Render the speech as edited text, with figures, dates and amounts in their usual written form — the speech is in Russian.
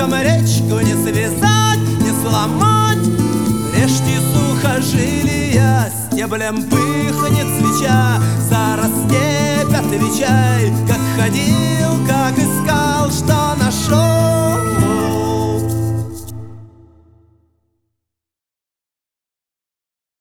Волоком речку не связать, не сломать. Режьте сухожилия, стеблем пыхнет свеча. За степь отвечай, как ходил, как искал, что нашел.